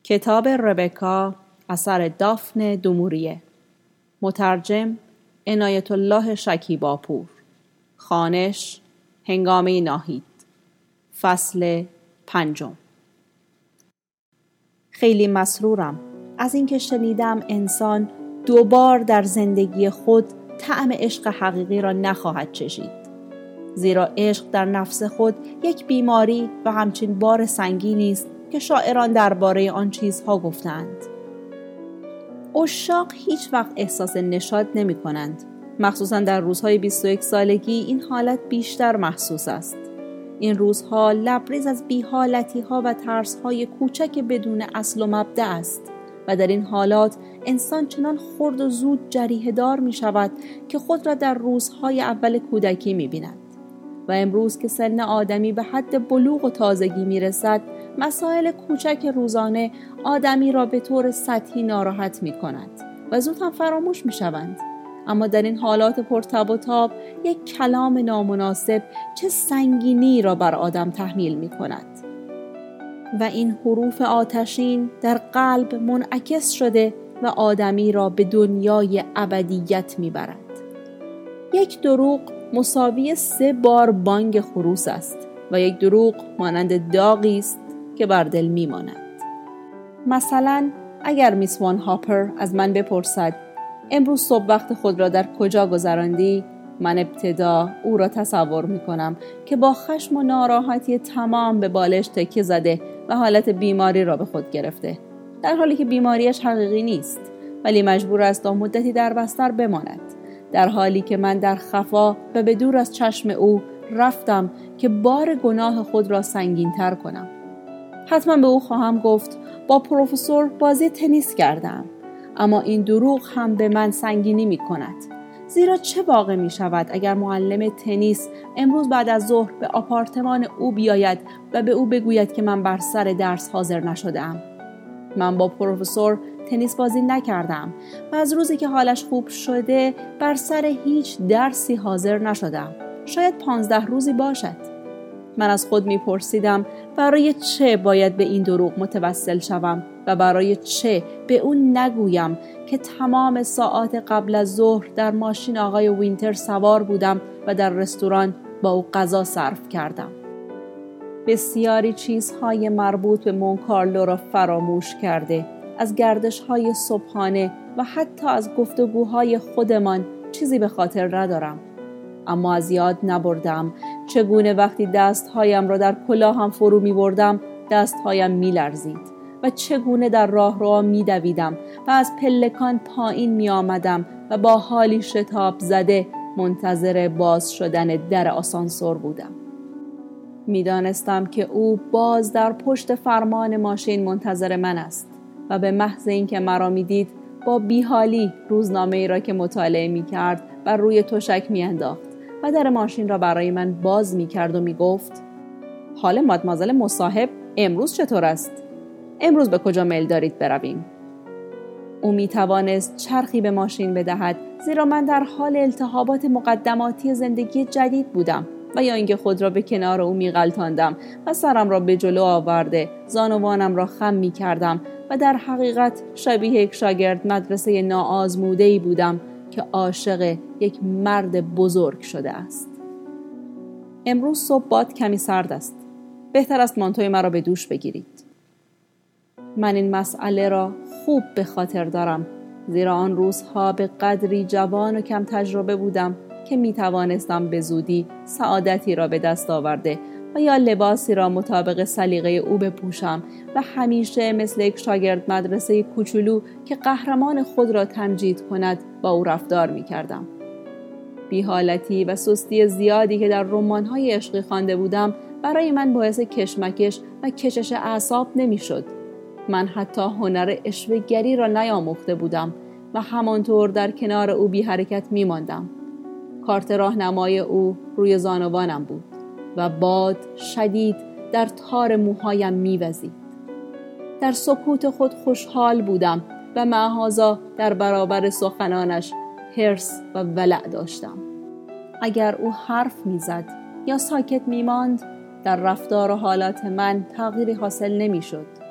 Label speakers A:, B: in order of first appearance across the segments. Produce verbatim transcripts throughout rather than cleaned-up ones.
A: کتاب ربکا اثر دافن دوموریه، مترجم عنایت الله شکیباپور، خوانش هنگامه ناهید. فصل پنجم. خیلی مسرورم از اینکه شنیدم انسان دوبار در زندگی خود طعم عشق حقیقی را نخواهد چشید، زیرا عشق در نفس خود یک بیماری و همچین بار سنگینی است که شاعران درباره آن چیزها گفتند. عشاق هیچ وقت احساس نشاط نمی کنند. مخصوصا در روزهای بیست و یک سالگی این حالت بیشتر محسوس است. این روزها لبریز از بی‌حالتی ها و ترس های کوچک بدون اصل و مبدأ است و در این حالات انسان چنان خرد و زود جریحه دار می شود که خود را در روزهای اول کودکی می بیند. و امروز که سن آدمی به حد بلوغ و تازگی می رسد، مسائل کوچک روزانه آدمی را به طور سطحی ناراحت می کند و زود هم فراموش می شوند. اما در این حالات پرتب و تاب یک کلام نامناسب چه سنگینی را بر آدم تحمیل می کند و این حروف آتشین در قلب منعکس شده و آدمی را به دنیای ابدیت می برد. یک دروغ مساوی سه بار بانگ خروس است و یک دروغ مانند داغی است که بر دل می ماند. مثلا اگر میس وان هاپر از من بپرسد امروز صبح وقت خود را در کجا گذراندی، من ابتدا او را تصور می کنم که با خشم و ناراحتی تمام به بالش تکیه زده و حالت بیماری را به خود گرفته، در حالی که بیماریش حقیقی نیست، ولی مجبور است تا مدتی در بستر بماند، در حالی که من در خفا و به دور از چشم او رفتم که بار گناه خود را سنگین تر کنم. حتما به او خواهم گفت با پروفسور بازی تنیس کردم، اما این دروغ هم به من سنگینی می کند، زیرا چه واقع می شود اگر معلم تنیس امروز بعد از ظهر به آپارتمان او بیاید و به او بگوید که من بر سر درس حاضر نشدم. من با پروفسور تنیس بازی نکردم و از روزی که حالش خوب شده بر سر هیچ درسی حاضر نشدم. شاید پانزده روزی باشد. من از خود میپرسیدم برای چه باید به این دروغ متوسل شوم و برای چه به اون نگویم که تمام ساعات قبل از ظهر در ماشین آقای وینتر سوار بودم و در رستوران با او غذا صرف کردم. بسیاری چیزهای مربوط به مونکارلو را فراموش کرده، از گردش‌های صبحانه و حتی از گفتگوهای خودمان چیزی به خاطر ندارم. اما از یاد نبردم چگونه وقتی دستهایم را در کلاهم فرو می بردم دستهایم می لرزید و چگونه در راهرو می دویدم و از پلکان پایین می آمدم و با حالی شتاب زده منتظر باز شدن در آسانسور بودم. می دانستم که او باز در پشت فرمان ماشین منتظر من است و به محض اینکه مرا می دید با بیحالی روزنامه ای را که مطالعه می کرد بر روی تشک می انداخت و در ماشین را برای من باز می کرد و می گفت حال مادمازل مصاحب امروز چطور است؟ امروز به کجا میل دارید برویم؟ او می توانست چرخی به ماشین بدهد، زیرا من در حال التهابات مقدماتی زندگی جدید بودم و یا اینکه خود را به کنار او می غلطاندم و سرم را به جلو آورده زانوانم را خم می کردم و در حقیقت شبیه یک شاگرد مدرسه ناآزموده‌ای بودم که عاشق یک مرد بزرگ شده است. امروز صبح باد کمی سرد است. بهتر است مانتوی مرا به دوش بگیرید. من این مسئله را خوب به خاطر دارم، زیرا آن روزها به قدری جوان و کم تجربه بودم که می توانستم به زودی سعادتی را به دست آورده و یا لباسی را مطابق سلیقه او بپوشم و همیشه مثل یک شاگرد مدرسه کوچولو که قهرمان خود را تمجید کند با او رفتار می کردم. بی‌حالتی و سستی زیادی که در رمان‌های عشقی خوانده بودم برای من باعث کشمکش و کشش اعصاب نمی شد. من حتی هنر عشوه‌گری را نیاموخته بودم و همانطور در کنار او بی حرکت می ماندم. کارت راهنمای او روی زانوانم بود و باد شدید در تار موهایم می‌وزید. در سکوت خود خوشحال بودم و معهازا در برابر سخنانش حرص و ولع داشتم. اگر او حرف می‌زد یا ساکت می‌ماند، در رفتار و حالات من تغییری حاصل نمی‌شد.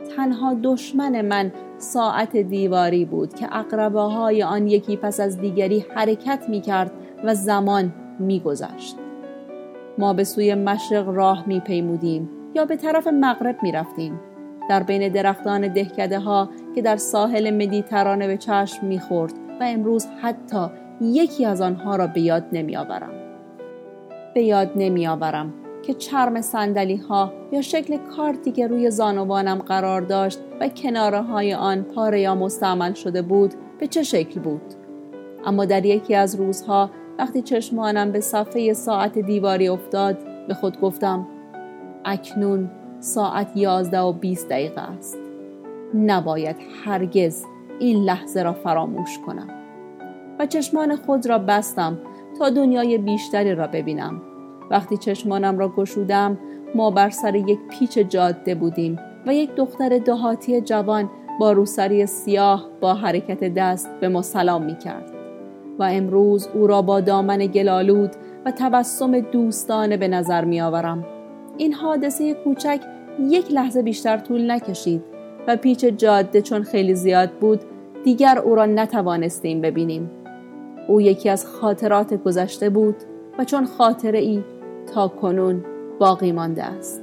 A: تنها دشمن من ساعت دیواری بود که عقربه های آن یکی پس از دیگری حرکت می کرد و زمان می گذشت. ما به سوی مشرق راه می پیمودیم یا به طرف مغرب می رفتیم. در بین درختان دهکده ها که در ساحل مدیترانه به چشم می خورد و امروز حتی یکی از آنها را به یاد نمی آورم. به یاد نمی آورم که چرم صندلی ها یا شکل کارتی که روی زانوانم قرار داشت و کناره های آن پاره یا مستعمل شده بود به چه شکل بود. اما در یکی از روزها وقتی چشمانم به صفحه ساعت دیواری افتاد به خود گفتم اکنون ساعت یازده و بیست دقیقه است. نباید هرگز این لحظه را فراموش کنم. و چشمان خود را بستم تا دنیای بیشتری را ببینم. وقتی چشمانم را گشودم ما بر سر یک پیچ جاده بودیم و یک دختر دهاتی جوان با روسری سیاه با حرکت دست به ما سلام می کرد و امروز او را با دامن گلالود و تبسم دوستانه به نظر می آورم. این حادثه کوچک یک لحظه بیشتر طول نکشید و پیچ جاده چون خیلی زیاد بود دیگر او را نتوانستیم ببینیم. او یکی از خاطرات گذشته بود و چون خاطره ای تا کنون باقی مانده است.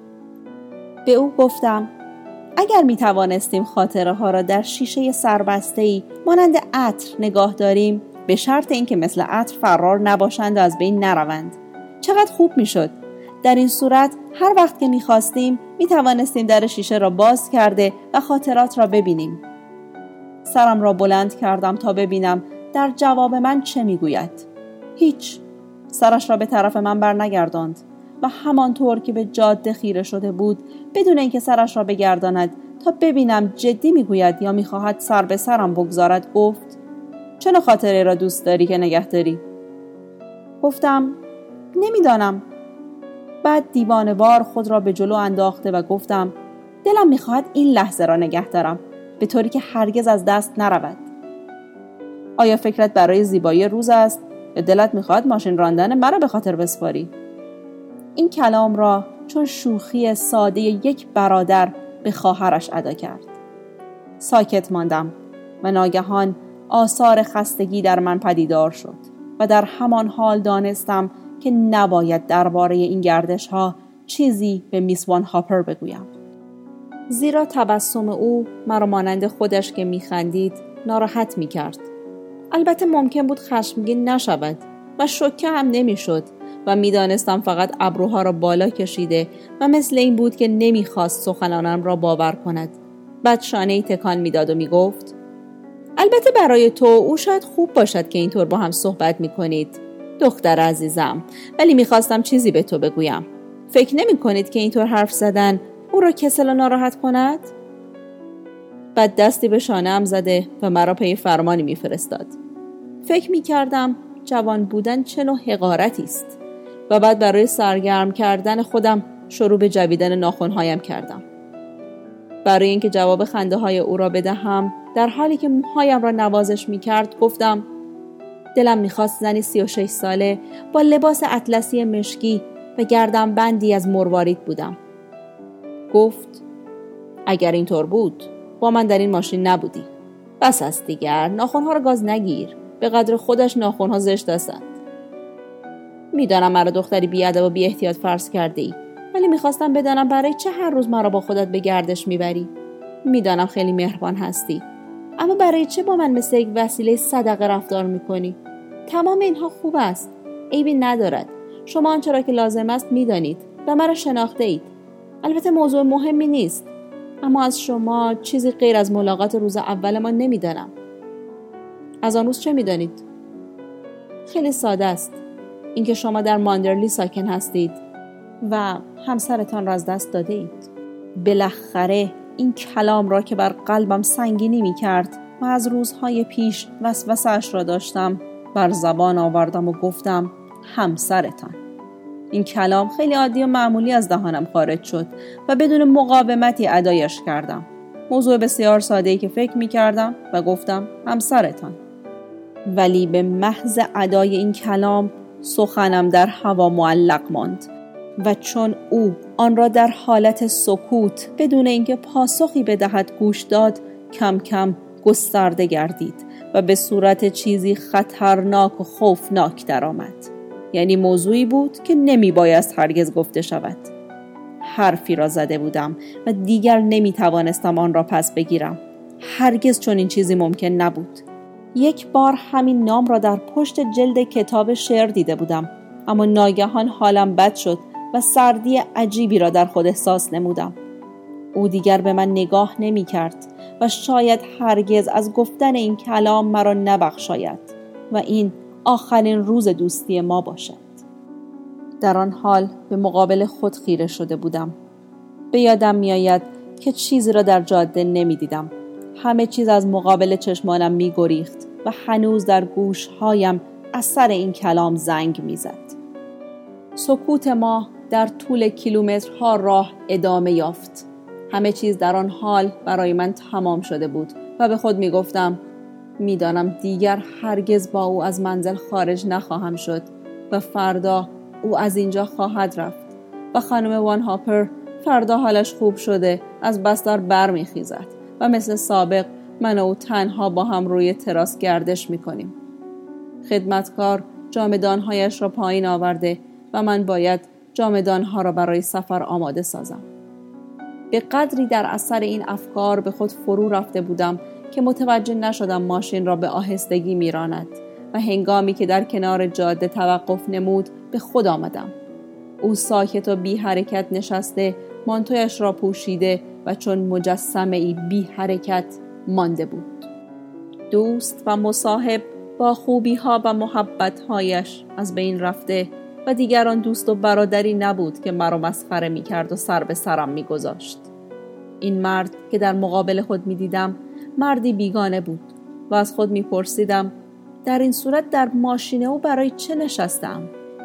A: به او گفتم اگر می توانستیم خاطره ها را در شیشه سربسته ای مانند عطر نگاه داریم به شرط اینکه مثل عطر فرار نباشند و از بین نروند چقدر خوب می شد. در این صورت هر وقت که می خواستیم می توانستیم در شیشه را باز کرده و خاطرات را ببینیم. سرم را بلند کردم تا ببینم در جواب من چه می گوید. هیچ. سرش را به طرف من بر نگرداند و همانطور که به جاده خیره شده بود بدون اینکه سرش را بگرداند تا ببینم جدی می گوید یا می خواهد سر به سرم بگذارد گفت چه نوع خاطره را دوست داری که نگه داری؟ گفتم نمیدانم. بعد دیوانه‌وار خود را به جلو انداخته و گفتم دلم می خواهد این لحظه را نگه دارم به طوری که هرگز از دست نرود. آیا فکرت برای زیبایی روز است یا دلت می خواهد ماشین راندن مرا به خاطر بسپاری؟ این کلام را چون شوخی ساده یک برادر به خواهرش ادا کرد. ساکت ماندم و ناگهان آثار خستگی در من پدیدار شد و در همان حال دانستم که نباید درباره این گردش ها چیزی به میس وان هاپر بگویم. زیرا تبسم او مرا مانند خودش که میخندید ناراحت میکرد. البته ممکن بود خشمگین نشود و شوکه هم نمیشد و میدانستم فقط ابروها را بالا کشیده و مثل این بود که نمیخواست سخنانم را باور کند. بعد شانه‌ای تکان میداد و میگفت البته برای تو او شاید خوب باشد که اینطور با هم صحبت میکنید دختر عزیزم، ولی میخواستم چیزی به تو بگویم. فکر نمی کنید که اینطور حرف زدن او را کسل و ناراحت کند؟ بعد دستی به شانه‌ام زده و مرا پی فرمانی میفرستاد. فکر میکردم جوان بودن چه نوع حقارتی است و بعد برای سرگرم کردن خودم شروع به جویدن ناخن‌هایم کردم. برای اینکه جواب خنده های او را بدهم در حالی که موهایم را نوازش میکرد گفتم دلم میخواست زنی سی و شش ساله با لباس اطلسی مشکی و گردن بندی از مروارید بودم. گفت اگر اینطور بود با من در این ماشین نبودی. بس است دیگر، ناخن‌ها را گاز نگیر، به قدر خودش ناخن‌ها زشت هستند. میدانم مرا دختری بی‌ادب و بی احتیاط فرض کرده ای، ولی میخواستم بدانم برای چه هر روز مرا با خودت به گردش میبری. میدانم خیلی مهربان هستی، اما برای چه با من مثل یک وسیله صدقه رفتار میکنی؟ تمام اینها خوب است، عیبی ندارد. شما آنچه را که لازم است میدانید و مرا شناخته اید. البته موضوع مهمی نیست، اما از شما چیزی غیر از ملاقات روز اول ما نمیدانم. از آن روز چه میدانید؟ خیلی ساده است، اینکه شما در ماندرلی ساکن هستید و همسرتان را از دست داده اید. بالاخره این کلام را که بر قلبم سنگینی می کرد و از روزهای پیش وسوسه‌اش را داشتم بر زبان آوردم و گفتم همسرتان. این کلام خیلی عادی و معمولی از دهانم خارج شد و بدون مقاومتی ادایش کردم. موضوع بسیار ساده‌ای که فکر می کردم و گفتم همسرتان. ولی به محض ادای این کلام سخنم در هوا معلق ماند و چون او آن را در حالت سکوت بدون اینکه پاسخی بدهد گوش داد، کم کم گسترده گردید و به صورت چیزی خطرناک و خوفناک درآمد. یعنی موضوعی بود که نمی بایست هرگز گفته شود. حرفی را زده بودم و دیگر نمی توانستم آن را پس بگیرم. هرگز چنین چیزی ممکن نبود. یک بار همین نام را در پشت جلد کتاب شعر دیده بودم، اما ناگهان حالم بد شد و سردی عجیبی را در خود احساس نمودم. او دیگر به من نگاه نمی کرد و شاید هرگز از گفتن این کلام مرا نبخشاید و این آخرین روز دوستی ما باشد. در آن حال به مقابل خود خیره شده بودم. به یادم می آید که چیزی را در جاده نمی دیدم. همه چیز از مقابل چشمانم می گریخت و هنوز در گوشهایم اثر این کلام زنگ می زد. سکوت ما در طول کیلومترها راه ادامه یافت. همه چیز در آن حال برای من تمام شده بود و به خود می گفتم می دانم دیگر هرگز با او از منزل خارج نخواهم شد و فردا او از اینجا خواهد رفت و خانم وان هاپر فردا حالش خوب شده از بستر بر می خیزد و مثل سابق من و او تنها با هم روی تراس گردش می کنیم. خدمتکار جامدانهایش را پایین آورده و من باید جامدانها را برای سفر آماده سازم. به قدری در اثر این افکار به خود فرو رفته بودم که متوجه نشدم ماشین را به آهستگی می راند و هنگامی که در کنار جاده توقف نمود به خود آمدم. او ساکت و بی حرکت نشسته، مانتویش را پوشیده و چون مجسمه ای بی حرکت مانده بود. دوست و مصاحب با خوبی ها و محبت هایش از بین رفته و دیگر آن دوست و برادری نبود که مرا مسخره می کرد و سر به سرم می گذاشت. این مرد که در مقابل خود می دیدم مردی بیگانه بود و از خود می پرسیدم در این صورت در ماشین او برای چه نشستم؟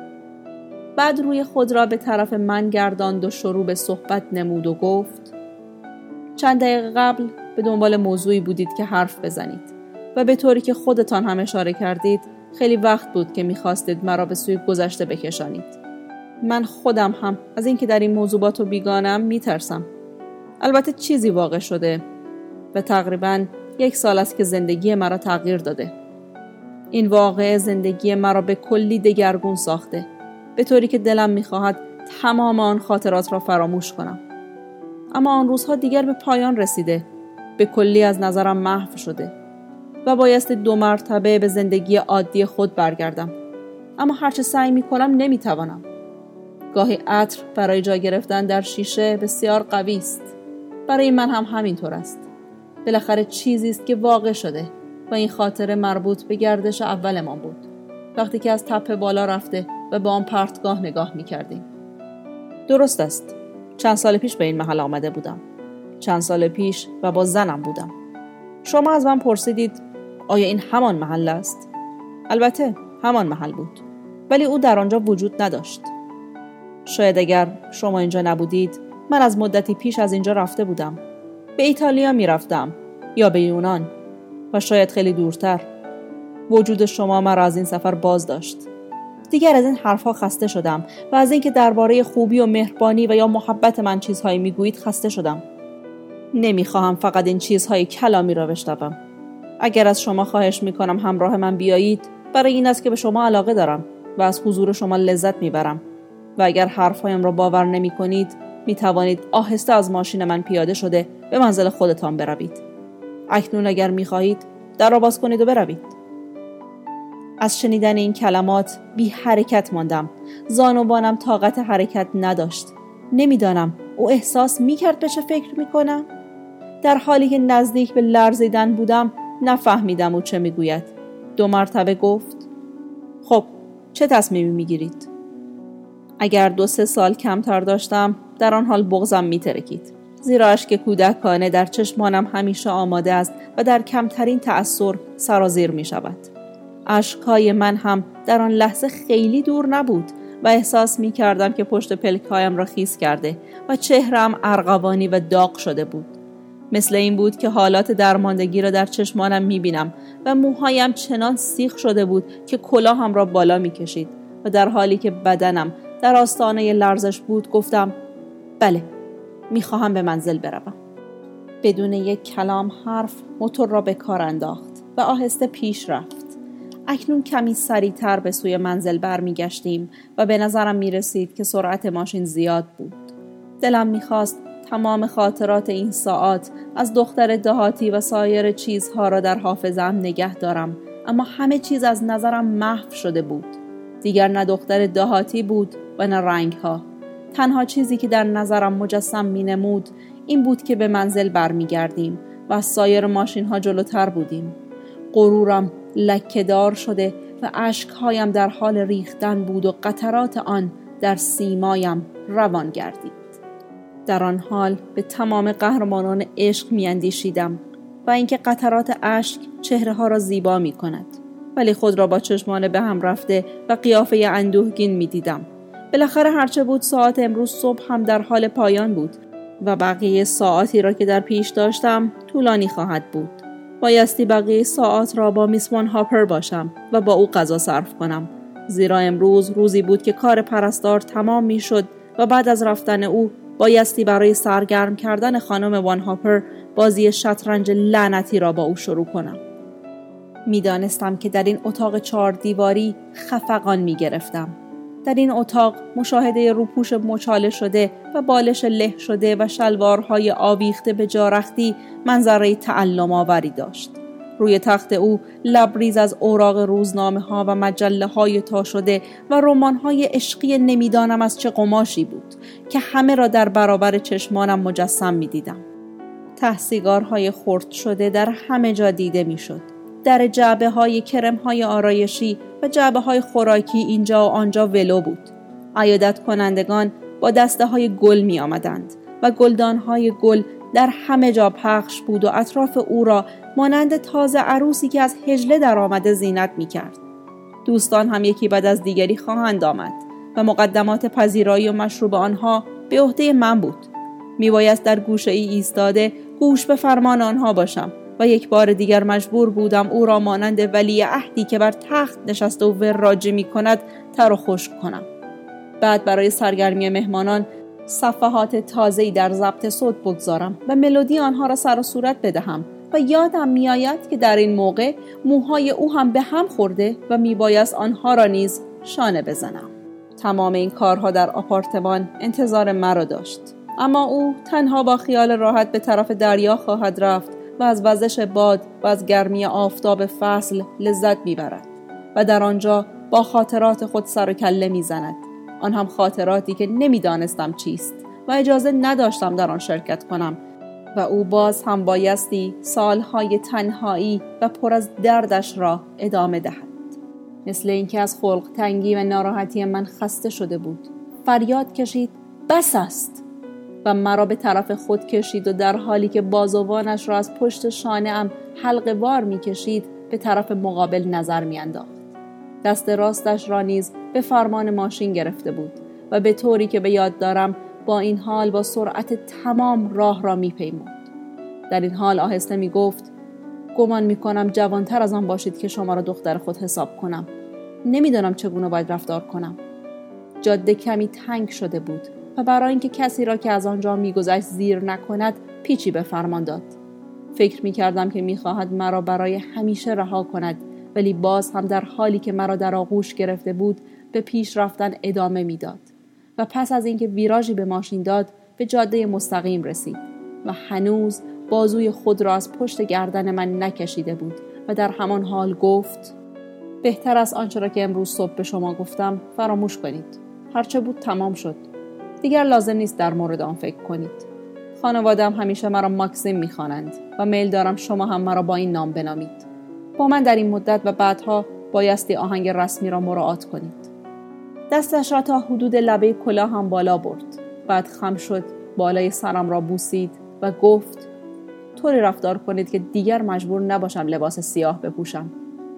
A: بعد روی خود را به طرف من گرداند و شروع به صحبت نمود و گفت چند دقیقه قبل به دنبال موضوعی بودید که حرف بزنید و به طوری که خودتان هم اشاره کردید خیلی وقت بود که می‌خواستید مرا به سوی گذشته بکشانید. من خودم هم از اینکه در این موضوعات و بیگانم میترسم. البته چیزی واقع شده و تقریباً یک سال است که زندگی مرا تغییر داده. این واقعه زندگی مرا به کلی دگرگون ساخته، به طوری که دلم می‌خواهد تمام آن خاطرات را فراموش کنم. اما آن روزها دیگر به پایان رسیده، به کلی از نظرم محو شده و بایست دو مرتبه به زندگی عادی خود برگردم. اما هرچه سعی می‌کنم نمی‌توانم. گاهی عطر برای جا گرفتن در شیشه بسیار قوی است. برای من هم همینطور است. بالاخره چیزی است که واقع شده و این خاطره مربوط به گردش اولمان بود. وقتی که از تپه بالا رفته و به آن پرتگاه نگاه می‌کردیم. درست است. چند سال پیش به این محل آمده بودم. چند سال پیش و با زنم بودم. شما از من پرسیدید آیا این همان محل است؟ البته همان محل بود، ولی او در آنجا وجود نداشت. شاید اگر شما اینجا نبودید من از مدتی پیش از اینجا رفته بودم. به ایتالیا می رفتم یا به یونان و شاید خیلی دورتر. وجود شما مرا از این سفر باز داشت. دیگر از این حرفها خسته شدم و از اینکه درباره خوبی و مهربانی و یا محبت من چیزهایی میگویید خسته شدم. نمیخواهم فقط این چیزهای کلامی را بشنوم. اگر از شما خواهش میکنم همراه من بیایید، برای این است که به شما علاقه دارم و از حضور شما لذت میبرم. و اگر حرفهایم را باور نمیکنید، میتوانید آهسته از ماشین من پیاده شده به منزل خودتان بروید. اکنون اگر میخواهید در را باز کنید و بروید. از شنیدن این کلمات بی حرکت ماندم. زانوانم طاقت حرکت نداشت. نمیدانم او احساس میکرد به چه فکر میکنم؟ در حالی که نزدیک به لرزیدن بودم نفهمیدم او چه میگوید. دو مرتبه گفت خب چه تصمیمی میگیرید؟ اگر دو سه سال کمتر داشتم در آن حال بغضم میترکید، زیرا اشک کودکانه در چشمانم همیشه آماده است و در کمترین تأثیر سرازیر میشود. اشکهای من هم در آن لحظه خیلی دور نبود و احساس می کردم که پشت پلکایم را خیس کرده و چهرم ارغوانی و داغ شده بود. مثل این بود که حالات درماندگی را در چشمانم می بینم و موهایم چنان سیخ شده بود که کلاهم را بالا می کشید و در حالی که بدنم در آستانه لرزش بود گفتم بله، میخواهم به منزل بروم. بدون یک کلام حرف موتور را به کار انداخت و آهسته پیش رفت. اکنون کمی سریعتر به سوی منزل برمیگشتیم و به نظرم میرسید که سرعت ماشین زیاد بود. دلم میخواست تمام خاطرات این ساعات از دختر دهاتی و سایر چیزها را در حافظه‌ام نگه دارم، اما همه چیز از نظرم محو شده بود. دیگر نه دختر دهاتی بود و نه رنگها. تنها چیزی که در نظرم مجسم می نمود این بود که به منزل برمیگردیم و از سایر ماشین ها جلوتر بودیم. غرورم لکه‌دار شده و اشکهایم در حال ریختن بود و قطرات آن در سیمایم روان گردید. در آن حال به تمام قهرمانان عشق می اندیشیدم و اینکه قطرات اشک چهره ها را زیبا می کند، ولی خود را با چشمان به هم رفته و قیافه اندوهگین می دیدم. بالاخره هرچه بود ساعت امروز صبح هم در حال پایان بود و بقیه ساعاتی را که در پیش داشتم طولانی خواهد بود. بایستی بقیه ساعات را با میس وان هاپر باشم و با او غذا صرف کنم، زیرا امروز روزی بود که کار پرستار تمام می شد و بعد از رفتن او بایستی برای سرگرم کردن خانم وان هاپر بازی شطرنج لعنتی را با او شروع کنم. می دانستم که در این اتاق چهار دیواری خفقان می گرفتم. در این اتاق مشاهده روپوش مچاله شده و بالش له شده و شلوارهای آویخته به جارختی منظره تعلم آوری داشت. روی تخت او لبریز از اوراق روزنامه ها و مجله های تا شده و رمان های عشقی نمیدانم از چه قماشی بود که همه را در برابر چشمانم مجسم می دیدم. ته سیگارهای خرد شده در همه جا دیده می شد. در جعبه های کرم های آرایشی و جعبه های خوراکی اینجا و آنجا ولو بود. عیادت کنندگان با دسته های گل می آمدند و گلدان های گل در همه جا پخش بود و اطراف او را مانند تازه عروسی که از حجله در آمده زینت می کرد. دوستان هم یکی بعد از دیگری خواهند آمد و مقدمات پذیرایی و مشروب آنها به عهده من بود. می بایست در گوشه ای ایستاده گوش به فرمان آنها باشم و یک بار دیگر مجبور بودم او را مانند ولی عهدی که بر تخت نشسته و وراجی می کند تر و خشک کنم. بعد برای سرگرمی مهمانان صفحات تازه‌ای در ضبط صوت بگذارم و ملودی آنها را سر و صورت بدهم و یادم میآید که در این موقع موهای او هم به هم خورده و میبایست آنها را نیز شانه بزنم. تمام این کارها در آپارتمان انتظار مرا داشت، اما او تنها با خیال راحت به طرف دریا خواهد رفت و از وزش باد و از گرمی آفتاب فصل لذت میبرد و در آنجا با خاطرات خود سر و کله میزند، آن هم خاطراتی که نمیدانستم چیست و اجازه نداشتم در آن شرکت کنم و او باز هم بایستی سالهای تنهایی و پر از دردش را ادامه دهد. مثل اینکه از خلق تنگی و ناراحتی من خسته شده بود. فریاد کشید بس است و مرا به طرف خود کشید و در حالی که بازوانش را از پشت شانه‌ام حلقه وار می کشید به طرف مقابل نظر می انداخت. دست راستش را نیز به فرمان ماشین گرفته بود و به طوری که به یاد دارم با این حال با سرعت تمام راه را می پیمود. در این حال آهسته می گفت گمان می کنم جوانتر از آن باشید که شما را دختر خود حساب کنم. نمیدانم چگونه باید رفتار کنم. جاده کمی تنگ شده بود و برای اینکه کسی را که از آنجا میگذشت زیر نکند پیچی به فرمان داد. فکر می کردم که می خواهد مرا برای همیشه رها کند، ولی باز هم در حالی که مرا در آغوش گرفته بود به پیش رفتن ادامه می داد و پس از اینکه ویراژی به ماشین داد به جاده مستقیم رسید و هنوز بازوی خود را از پشت گردن من نکشیده بود و در همان حال گفت بهتر از آنچه را که امروز صبح به شما گفتم فراموش کنید. هرچه بود تمام شد. دیگر لازم نیست در مورد آن فکر کنید. خانواده‌ام همیشه مرا ماکسیم می‌خوانند و میل دارم شما هم مرا با این نام بنامید. با من در این مدت و بعدها بایستی آهنگ رسمی را مراعات کنید. دستش را تا حدود لبه کلاه هم بالا برد. بعد خم شد، بالای سرم را بوسید و گفت طوری رفتار کنید که دیگر مجبور نباشم لباس سیاه بپوشم.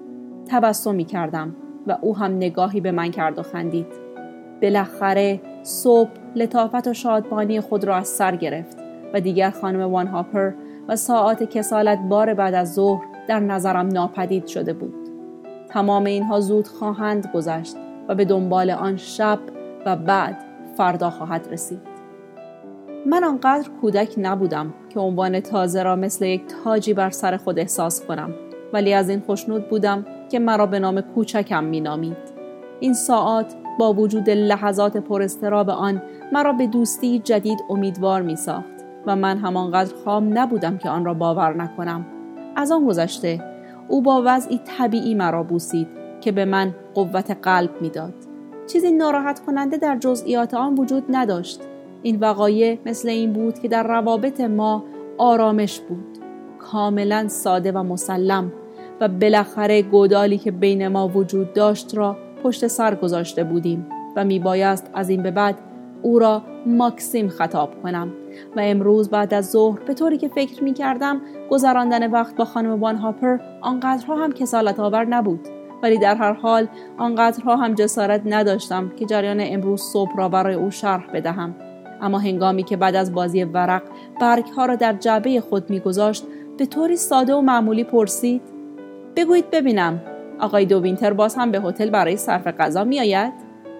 A: تبسمی کردم و او هم نگاهی به من کرد و خندید. بالاخره صبح لطافت و شادمانی خود را از سر گرفت و دیگر خانم وان هاپر و ساعات کسالت بار بعد از ظهر در نظرم ناپدید شده بود. تمام اینها زود خواهند گذشت و به دنبال آن شب و بعد فردا خواهد رسید. من آنقدر کودک نبودم که عنوان تازه را مثل یک تاجی بر سر خود احساس کنم، ولی از این خوشنود بودم که مرا به نام کوچکم می نامید. این ساعات با وجود لحظات پر اضطراب آن مرا به دوستی جدید امیدوار می ساخت و من همانقدر خام نبودم که آن را باور نکنم. از آن گذشته او با وضعی طبیعی مرا بوسید که به من قوت قلب می داد. چیزی ناراحت کننده در جزئیات آن وجود نداشت. این وقایع مثل این بود که در روابط ما آرامش بود، کاملا ساده و مسلم، و بالاخره گودالی که بین ما وجود داشت را پشت سر گذاشته بودیم و می بایست از این به بعد او را ماکسیم خطاب کنم. و امروز بعد از ظهر به طوری که فکر می کردم گذراندن وقت با خانم وان هاپر آنقدرها هم کسالت آور نبود، ولی در هر حال آنقدرها هم جسارت نداشتم که جریان امروز صبح را برای او شرح بدهم. اما هنگامی که بعد از بازی ورق برگ‌ها را در جعبه خود می‌گذاشت، به طوری ساده و معمولی پرسید: بگویید ببینم، آقای دو وینتر باز هم به هتل برای صرف غذا می‌آید؟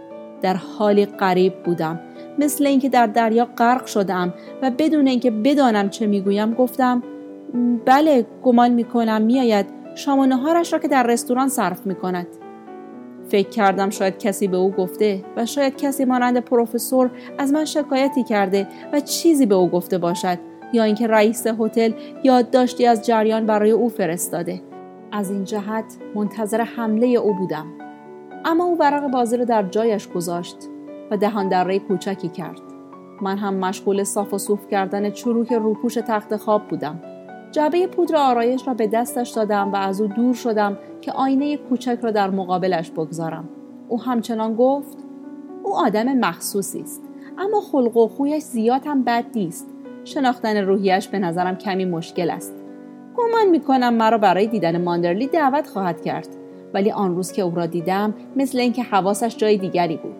A: در حالی غریب بودم، مثل اینکه در دریا غرق شدم و بدون اینکه بدانم چه می‌گویم گفتم: بله، گمان می‌کنم می‌آید. شام و نهارش را که در رستوران صرف می‌کند. فکر کردم شاید کسی به او گفته و شاید کسی مانند پروفسور از من شکایتی کرده و چیزی به او گفته باشد، یا اینکه رئیس هتل یادداشتی از جریان برای او فرستاده. از این جهت منتظر حمله او بودم. اما او ورق بازی را در جایش گذاشت و دهان دره کوچکی کرد. من هم مشغول صاف و صوف کردن چروک روپوش تخت خواب بودم. جعبه پودر آرایش را به دستش دادم و از او دور شدم که آینه کوچک را در مقابلش بگذارم. او همچنان گفت: او آدم مخصوصی است، اما خلق و خویش زیاد هم بد نیست. شناختن روحیش به نظرم کمی مشکل است. گمان می‌کنم مرا برای دیدن ماندرلی دعوت خواهد کرد، ولی آن روز که او را دیدم مثل اینکه حواسش جای دیگری بود.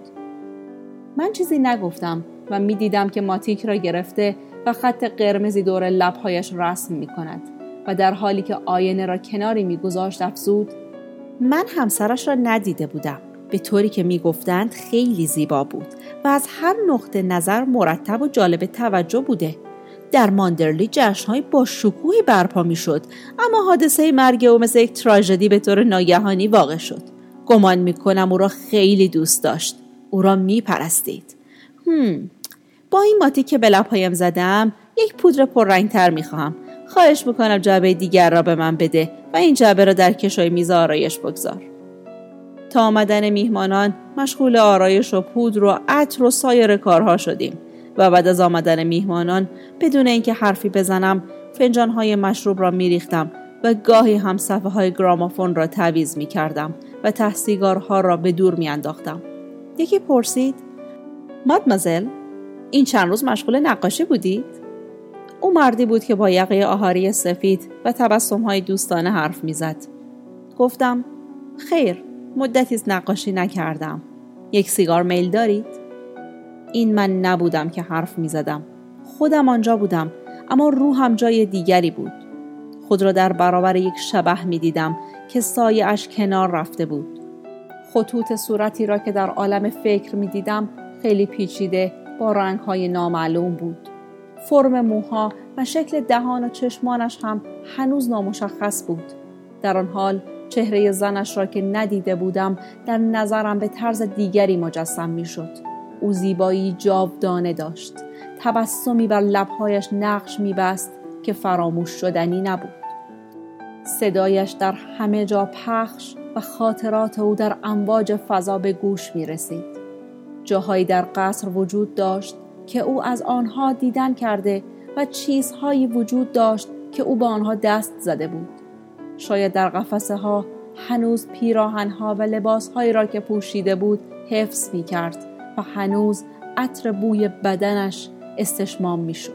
A: من چیزی نگفتم و می‌دیدم که ماتیک را گرفته و خط قرمزی دور لب‌هایش رسم می‌کند و در حالی که آینه را کناری می‌گذاشت افزود: من همسرش را ندیده بودم. به طوری که می‌گفتند خیلی زیبا بود و از هر نقطه نظر مرتب و جالب توجه بوده. در ماندرلی جشن‌های با شکوهی برپا می‌شد، اما حادثه مرگ او مثل یک تراژدی به طور ناگهانی واقع شد. گمان می‌کنم او را خیلی دوست داشت. او را می‌پرستید. هم با این ماتی که به لب‌هایم زدم یک پودر پررنگ‌تر می‌خواهم. خواهش می‌کنم جعبه دیگر را به من بده و این جعبه را در کشوی میز آرایش بگذار. تا آمدن میهمانان مشغول آرایش و پودر و عطر و سایر کارها شدیم و بعد از آمدن میهمانان بدون اینکه حرفی بزنم فنجان‌های مشروب را می‌ریختم و گاهی هم صفحه‌های گرامافون را تعویض می‌کردم و ته سیگارها را به دور می‌انداختم. یکی پرسید: مادمازل، این چند روز مشغول نقاشی بودید؟ او مردی بود که با یقه آهاری سفید و تبسم‌های دوستانه حرف می‌زد. گفتم: خیر، مدتی است نقاشی نکردم. یک سیگار میل دارید؟ این من نبودم که حرف می‌زدم. خودم آنجا بودم، اما روحم جای دیگری بود. خود را در برابر یک شبح می‌دیدم که سایه‌اش کنار رفته بود. خطوط صورتی را که در عالم فکر می‌دیدم خیلی پیچیده با رنگ‌های نامعلوم بود. فرم موها و شکل دهان و چشمانش هم هنوز نامشخص بود. در آن حال چهره زنش را که ندیده بودم در نظرم به طرز دیگری مجسم می‌شد. او زیبایی جاودانه داشت. تبسمی بر لب‌هایش نقش می‌بست که فراموش شدنی نبود. صدایش در همه جا پخش و خاطرات او در امواج فضا به گوش می‌رسید. جاهایی در قصر وجود داشت که او از آنها دیدن کرده و چیزهایی وجود داشت که او به آنها دست زده بود. شاید در قفسه ها هنوز پیراهن‌ها و لباس‌هایی را که پوشیده بود حفظ می‌کرد و هنوز عطر بوی بدنش استشمام می‌شد.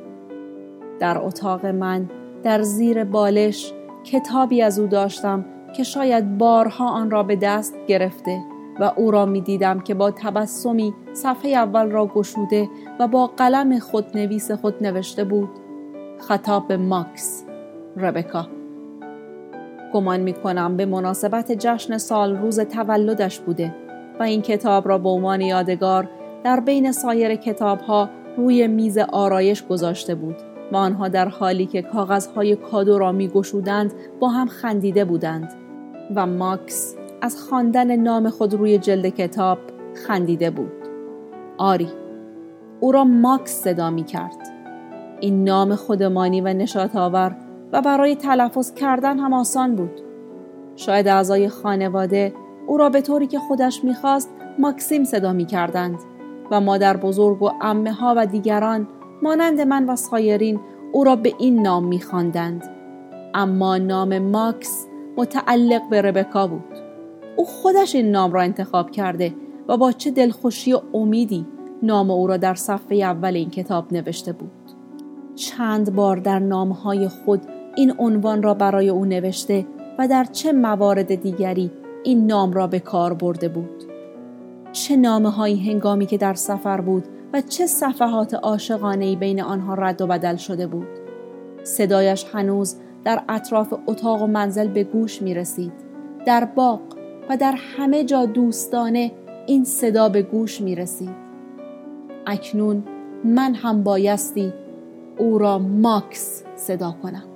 A: در اتاق من در زیر بالش کتابی از او داشتم که شاید بارها آن را به دست گرفته و او را می دیدم که با تبسمی صفحه اول را گشوده و با قلم خودنویس خود نوشته بود: خطاب به ماکس، ربکا. گمان می کنم به مناسبت جشن سال روز تولدش بوده و این کتاب را به عنوان یادگار در بین سایر کتابها روی میز آرایش گذاشته بود و آنها در حالی که کاغذهای کادو را می‌گشودند با هم خندیده بودند و ماکس از خواندن نام خود روی جلد کتاب خندیده بود. آری، او را ماکس صدا می‌کرد. این نام خودمانی و نشاط‌آور و برای تلفظ کردن هم آسان بود. شاید اعضای خانواده او را به طوری که خودش می‌خواست ماکسیم صدا می‌کردند و مادر بزرگ و عمه‌ها و دیگران مانند من و سایرین او را به این نام می‌خواندند. اما نام ماکس متعلق به ربکا بود. او خودش این نام را انتخاب کرده و با چه دلخوشی و امیدی نام او را در صفحه اول این کتاب نوشته بود. چند بار در نامهای خود این عنوان را برای او نوشته و در چه موارد دیگری این نام را به کار برده بود. چه نامه‌هایی هنگامی که در سفر بود و چه صفحات عاشقانه‌ای بین آنها رد و بدل شده بود. صدایش هنوز در اطراف اتاق و منزل به گوش می رسید. در باغ و در همه جا دوستانه این صدا به گوش می رسید. اکنون من هم بایستی او را ماکس صدا کنم.